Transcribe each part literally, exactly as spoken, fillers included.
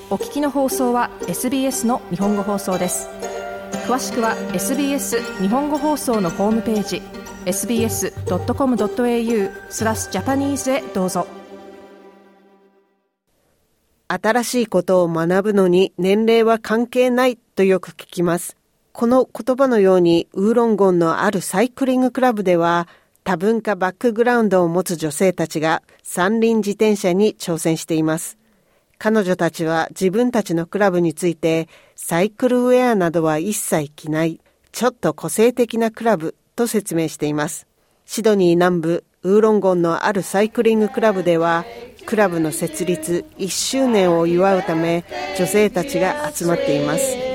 お聞きの放送は エスビーエス の日本語放送です。詳しくは エスビーエス 日本語放送のホームページ エスビーエスドットコムドットエーユー スラスジャパニーズへどうぞ。 新しいことを学ぶのに年齢は関係ないとよく聞きます。この言葉のようにウーロンゴンのあるサイクリングクラブでは多文化バックグラウンドを持つ女性たちが三輪自転車に挑戦しています。彼女たちは自分たちのクラブについてサイクルウェアなどは一切着ないちょっと個性的なクラブと説明しています。シドニー南部ウーロンゴンのあるサイクリングクラブではクラブの設立いっしゅうねんを祝うため女性たちが集まっています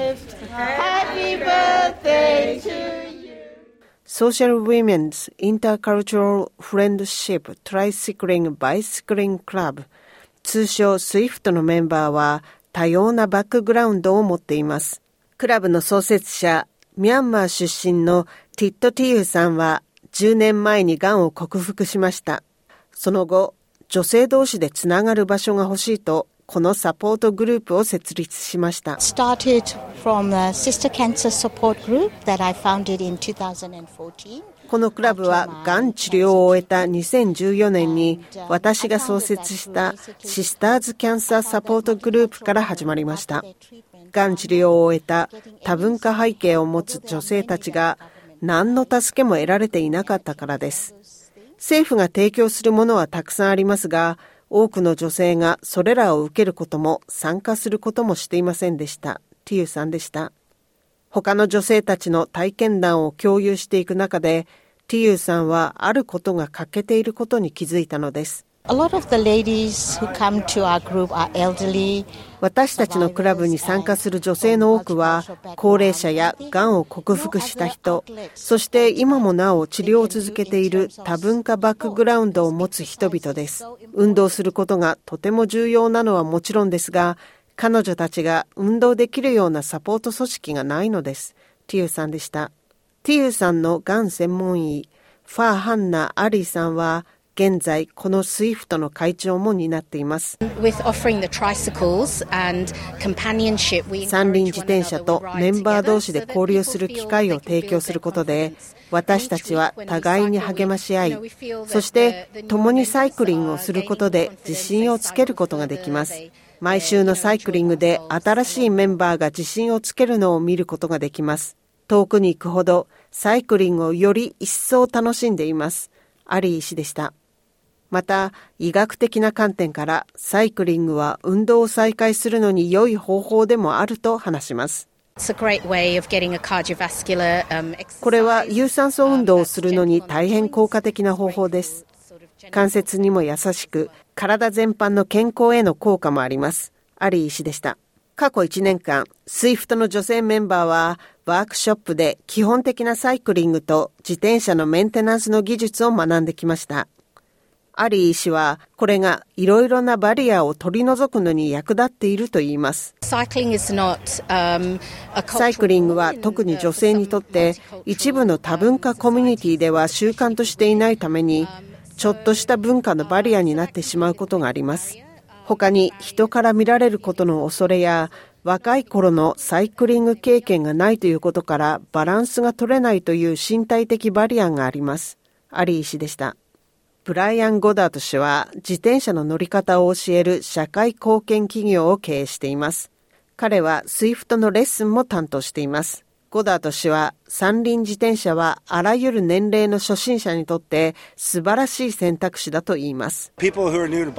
。Social Women's Intercultural Friendship Tricycling Bicycling Club、通称スイフトのメンバーは多様なバックグラウンドを持っています。クラブの創設者、ミャンマー出身のティット・ティユーさんはじゅうねんまえにがんを克服しました。その後、女性同士でつながる場所が欲しいと、このサポートグループを設立しました。 Started from a sister cancer support group that I founded in two thousand fourteen。 このクラブはがん治療を終えたにせんじゅうよねんに私が創設したシスターズキャンサーサポートグループから始まりました。がん治療を終えた多文化背景を持つ女性たちが何の助けも得られていなかったからです。政府が提供するものはたくさんありますが、多くの女性がそれらを受けることも参加することもしていませんでした。ティユさんでした。他の女性たちの体験談を共有していく中で、ティユさんはあることが欠けていることに気づいたのです。 A lot of the ladies who come to our group are elderly。 私たちのクラブに参加する女性の多くは高齢者やがんを克服した人、そして今もなお治療を続けている多文化バックグラウンドを持つ人々です。運動することがとても重要なのはもちろんですが、彼女たちが運動できるようなサポート組織がないのです。ティユさんでした。ティユさんのがん専門医、ファー・ハンナ・アリーさんは現在このスイフトの会長も担っています。三輪自転車とメンバー同士で交流する機会を提供することで、私たちは互いに励まし合い、そして共にサイクリングをすることで自信をつけることができます。毎週のサイクリングで新しいメンバーが自信をつけるのを見ることができます。遠くに行くほどサイクリングをより一層楽しんでいます。アリー医師でした。また、医学的な観点からサイクリングは運動を再開するのに良い方法でもあると話します。これは有酸素運動をするのに大変効果的な方法です。関節にも優しく、体全般の健康への効果もあります。アリー医師でした。過去いちねんかん、スイフトの女性メンバーはワークショップで基本的なサイクリングと自転車のメンテナンスの技術を学んできました。アリー医師はこれがいろいろなバリアを取り除くのに役立っていると言います。サイクリングは特に女性にとって一部の多文化コミュニティでは習慣としていないためにちょっとした文化のバリアになってしまうことがあります。他に人から見られることの恐れや若い頃のサイクリング経験がないということからバランスが取れないという身体的バリアがあります。アリー医師でした。ブライアン・ゴダート氏は自転車の乗り方を教える社会貢献企業を経営しています。彼はスイフトのレッスンも担当しています。ゴダート氏は三輪自転車はあらゆる年齢の初心者にとって素晴らしい選択肢だと言います。自転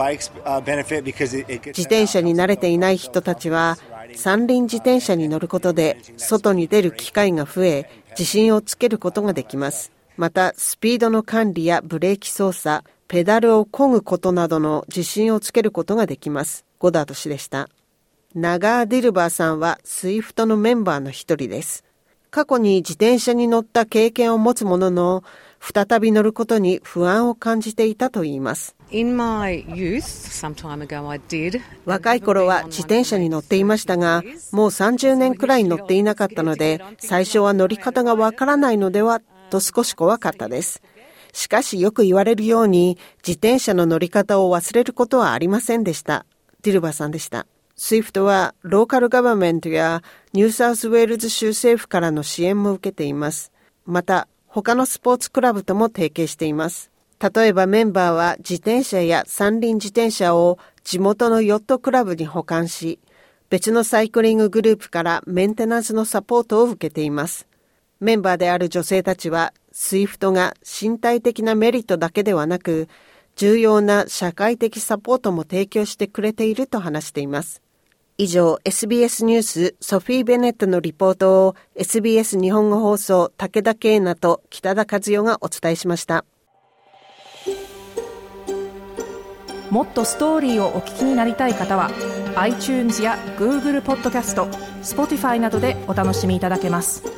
車に慣れていない人たちは三輪自転車に乗ることで外に出る機会が増え、自信をつけることができます。またスピードの管理やブレーキ操作、ペダルを漕ぐことなどの自信をつけることができます。ゴダート氏でした。ナガー・ディルバーさんはスイフトのメンバーの一人です。過去に自転車に乗った経験を持つものの、再び乗ることに不安を感じていたといいます。 In my youth, some time ago I did. 若い頃は自転車に乗っていましたが、もうさんじゅうねんくらい乗っていなかったので、最初は乗り方がわからないのではと少し怖かったです。しかしよく言われるように自転車の乗り方を忘れることはありませんでした。ディルバさんでした。 スイフト はローカルガバメントやニューサウスウェールズ州政府からの支援も受けています。また、他のスポーツクラブとも提携しています。例えばメンバーは自転車や三輪自転車を地元のヨットクラブに保管し、別のサイクリンググループからメンテナンスのサポートを受けています。メンバーである女性たちは、スイフト が身体的なメリットだけではなく、重要な社会的サポートも提供してくれていると話しています。以上、エスビーエス ニュースソフィー・ベネットのリポートを エスビーエス 日本語放送武田圭奈と北田和代がお伝えしました。 もっとストーリーをお聞きになりたい方は iTunes や Google ポッドキャスト、Spotify などでお楽しみいただけます。